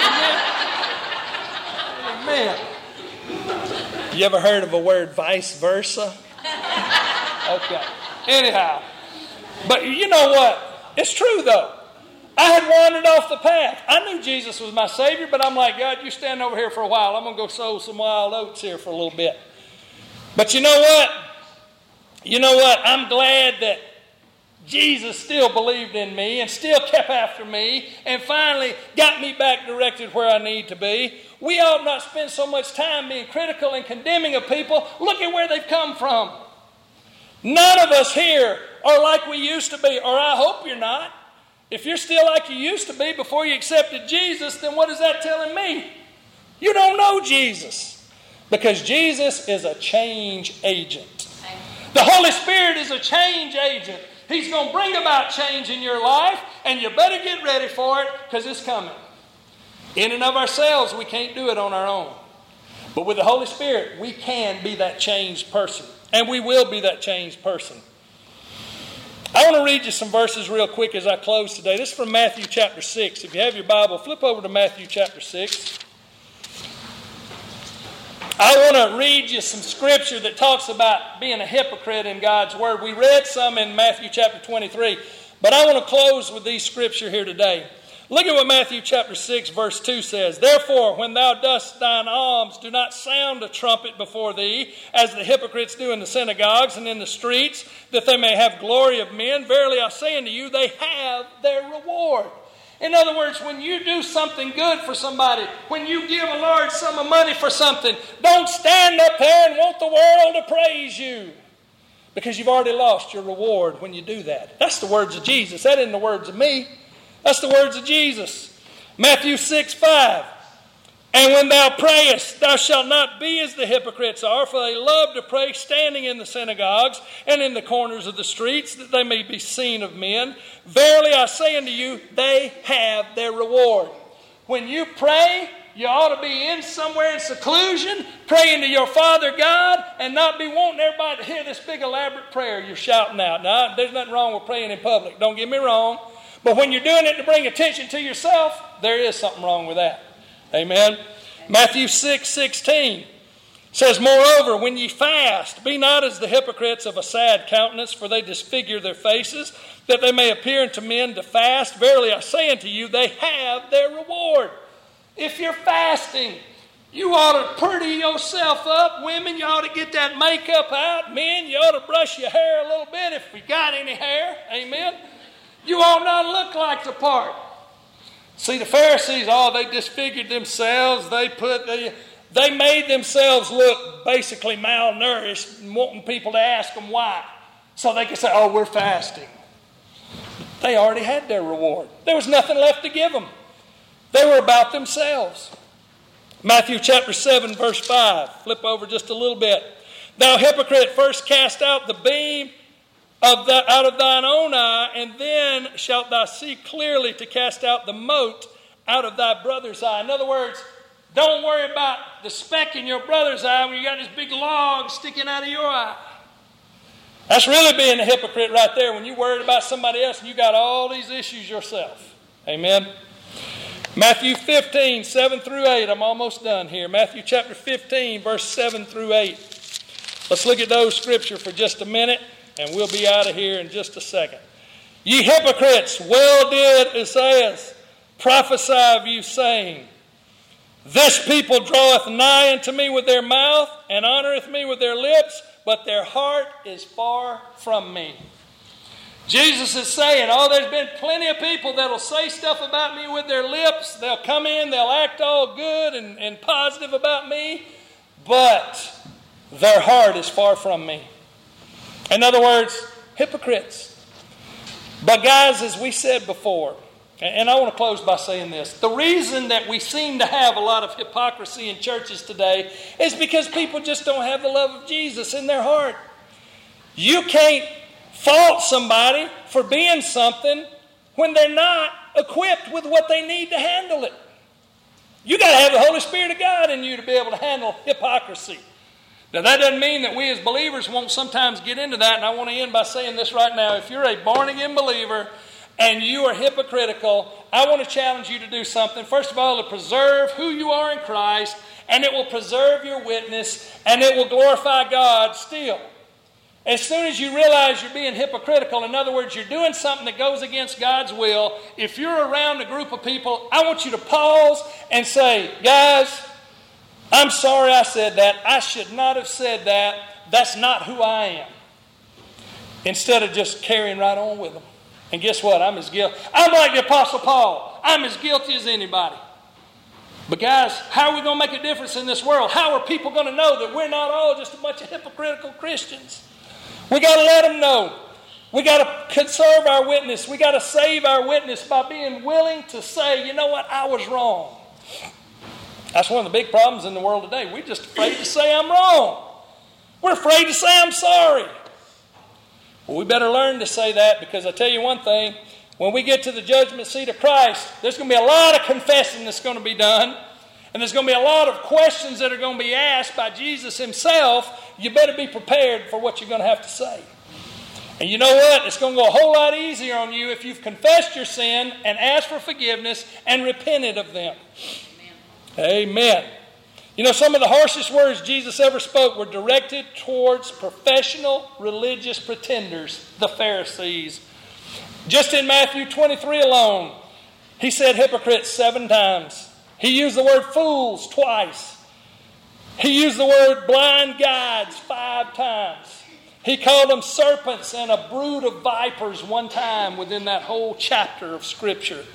Amen. Amen. You ever heard of a word vice versa? Okay. Anyhow. But you know what? It's true though. I had wandered off the path. I knew Jesus was my Savior, but I'm like, God, you stand over here for a while. I'm going to go sow some wild oats here for a little bit. But you know what? You know what? I'm glad that Jesus still believed in me and still kept after me and finally got me back directed where I need to be. We ought not spend so much time being critical and condemning of people. Look at where they've come from. None of us here are like we used to be, or I hope you're not. If you're still like you used to be before you accepted Jesus, then what is that telling me? You don't know Jesus. Because Jesus is a change agent. The Holy Spirit is a change agent. He's going to bring about change in your life, and you better get ready for it because it's coming. In and of ourselves, we can't do it on our own. But with the Holy Spirit, we can be that changed person. And we will be that changed person. I want to read you some verses real quick as I close today. This is from Matthew chapter six. If you have your Bible, flip over to Matthew chapter six. I want to read you some scripture that talks about being a hypocrite in God's Word. We read some in Matthew chapter twenty-three, but I want to close with these scripture here today. Look at what Matthew chapter six verse two says. Therefore, when thou dost thine alms, do not sound a trumpet before thee, as the hypocrites do in the synagogues and in the streets, that they may have glory of men. Verily I say unto you, they have their reward. In other words, when you do something good for somebody, when you give a large sum of money for something, don't stand up there and want the world to praise you. Because you've already lost your reward when you do that. That's the words of Jesus. That isn't the words of me. That's the words of Jesus. Matthew six five. And when thou prayest, thou shalt not be as the hypocrites are, for they love to pray standing in the synagogues and in the corners of the streets, that they may be seen of men. Verily I say unto you, they have their reward. When you pray, You ought to be in somewhere in seclusion, praying to your Father God, and not be wanting everybody to hear this big elaborate prayer you're shouting out. Now, there's nothing wrong with praying in public. Don't get me wrong. But when you're doing it to bring attention to yourself, there is something wrong with that. Amen. Matthew six sixteen says, Moreover, when ye fast, be not as the hypocrites of a sad countenance, for they disfigure their faces, that they may appear unto men to fast. Verily I say unto you, they have their reward. If you're fasting, you ought to pretty yourself up. Women, you ought to get that makeup out. Men, you ought to brush your hair a little bit if you got any hair. Amen. You ought not look like the part. See, the Pharisees, oh, they disfigured themselves. They put the... They made themselves look basically malnourished and wanting people to ask them why. So they could say, oh, we're fasting. They already had their reward. There was nothing left to give them. They were about themselves. Matthew chapter seven, verse five. Flip over just a little bit. Thou hypocrite, first cast out the beam of the, out of thine own eye, and then shalt thou see clearly to cast out the mote out of thy brother's eye. In other words, don't worry about the speck in your brother's eye when you got this big log sticking out of your eye. That's really being a hypocrite right there, when you're worried about somebody else and you got all these issues yourself. Amen. Matthew fifteen, seven through eight. I'm almost done here. Matthew chapter fifteen, verse seven through eight. Let's look at those scripture for just a minute, and we'll be out of here in just a second. Ye hypocrites, well did Esaias prophesy of you, saying, This people draweth nigh unto me with their mouth, and honoreth me with their lips, but their heart is far from me. Jesus is saying, oh, there's been plenty of people that'll say stuff about me with their lips. They'll come in, they'll act all good and, and positive about me, but their heart is far from me. In other words, hypocrites. But guys, as we said before, and I want to close by saying this. The reason that we seem to have a lot of hypocrisy in churches today is because people just don't have the love of Jesus in their heart. You can't fault somebody for being something when they're not equipped with what they need to handle it. You got to have the Holy Spirit of God in you to be able to handle hypocrisy. Now, that doesn't mean that we as believers won't sometimes get into that, and I want to end by saying this right now. If you're a born-again believer and you are hypocritical, I want to challenge you to do something. First of all, to preserve who you are in Christ, and it will preserve your witness, and it will glorify God still. As soon as you realize you're being hypocritical, in other words, you're doing something that goes against God's will, if you're around a group of people, I want you to pause and say, guys, I'm sorry I said that. I should not have said that. That's not who I am. Instead of just carrying right on with them. And guess what? I'm as guilty. I'm like the Apostle Paul. I'm as guilty as anybody. But guys, how are we going to make a difference in this world? How are people going to know that we're not all just a bunch of hypocritical Christians? We got to let them know. We got to conserve our witness. We got to save our witness by being willing to say, you know what, I was wrong. That's one of the big problems in the world today. We're just afraid to say I'm wrong. We're afraid to say I'm sorry. Well, we better learn to say that, because I tell you one thing, when we get to the judgment seat of Christ, there's going to be a lot of confessing that's going to be done, and there's going to be a lot of questions that are going to be asked by Jesus himself. You better be prepared for what you're going to have to say. And you know what? It's going to go a whole lot easier on you if you've confessed your sin and asked for forgiveness and repented of them. Amen. Amen. You know, some of the harshest words Jesus ever spoke were directed towards professional religious pretenders, the Pharisees. Just in Matthew twenty-three alone, he said hypocrites seven times. He used the word fools twice. He used the word blind guides five times. He called them serpents and a brood of vipers one time within that whole chapter of Scripture.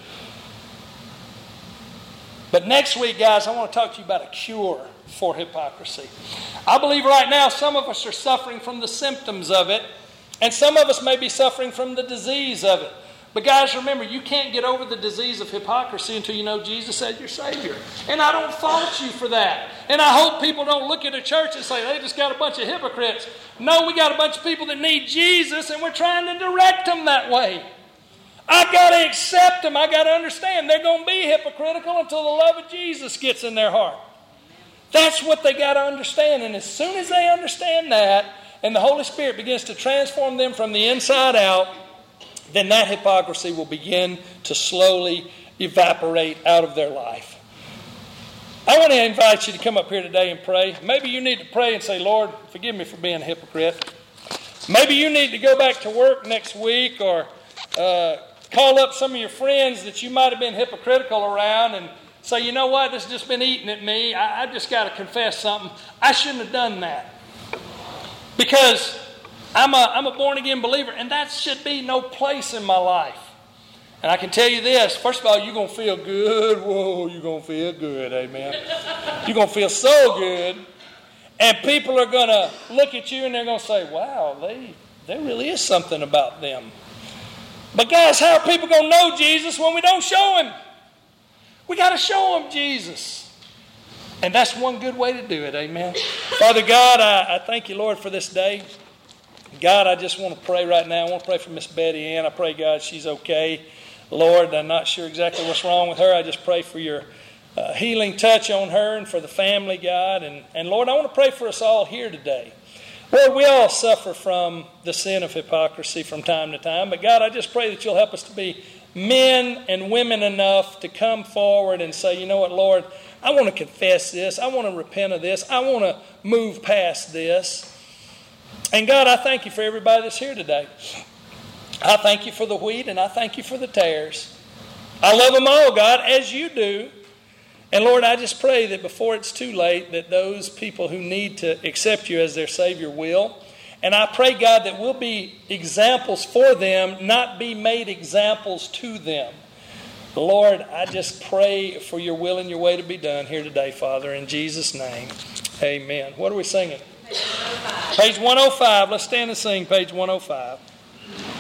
But next week, guys, I want to talk to you about a cure for hypocrisy. I believe right now some of us are suffering from the symptoms of it, and some of us may be suffering from the disease of it. But guys, remember, you can't get over the disease of hypocrisy until you know Jesus as your Savior. And I don't fault you for that. And I hope people don't look at a church and say, they just got a bunch of hypocrites. No, we got a bunch of people that need Jesus, and we're trying to direct them that way. I got to accept them. I got to understand they're going to be hypocritical until the love of Jesus gets in their heart. That's what they got to understand. And as soon as they understand that, and the Holy Spirit begins to transform them from the inside out, then that hypocrisy will begin to slowly evaporate out of their life. I want to invite you to come up here today and pray. Maybe you need to pray and say, Lord, forgive me for being a hypocrite. Maybe you need to go back to work next week, or uh, call up some of your friends that you might have been hypocritical around and say, you know what, this has just been eating at me. I, I just got to confess something. I shouldn't have done that. Because I'm a, I'm a born-again believer, and that should be no place in my life. And I can tell you this, first of all, you're going to feel good. Whoa, you're going to feel good, amen. You're going to feel so good. And people are going to look at you and they're going to say, wow, they, there really is something about them. But guys, how are people going to know Jesus when we don't show Him? We got to show them Jesus. And that's one good way to do it, amen. Father God, I, I thank you, Lord, for this day. God, I just want to pray right now. I want to pray for Miss Betty Ann. I pray, God, she's okay. Lord, I'm not sure exactly what's wrong with her. I just pray for your uh, healing touch on her and for the family, God. And, and Lord, I want to pray for us all here today. Lord, we all suffer from the sin of hypocrisy from time to time. But God, I just pray that you'll help us to be men and women enough to come forward and say, you know what, Lord, I want to confess this. I want to repent of this. I want to move past this. And God, I thank you for everybody that's here today. I thank you for the wheat and I thank you for the tares. I love them all, God, as you do. And Lord, I just pray that before it's too late, that those people who need to accept you as their Savior will. And I pray, God, that we'll be examples for them, not be made examples to them. Lord, I just pray for your will and your way to be done here today, Father, in Jesus' name. Amen. What are we singing? Page one oh five. Let's stand and sing page one oh five.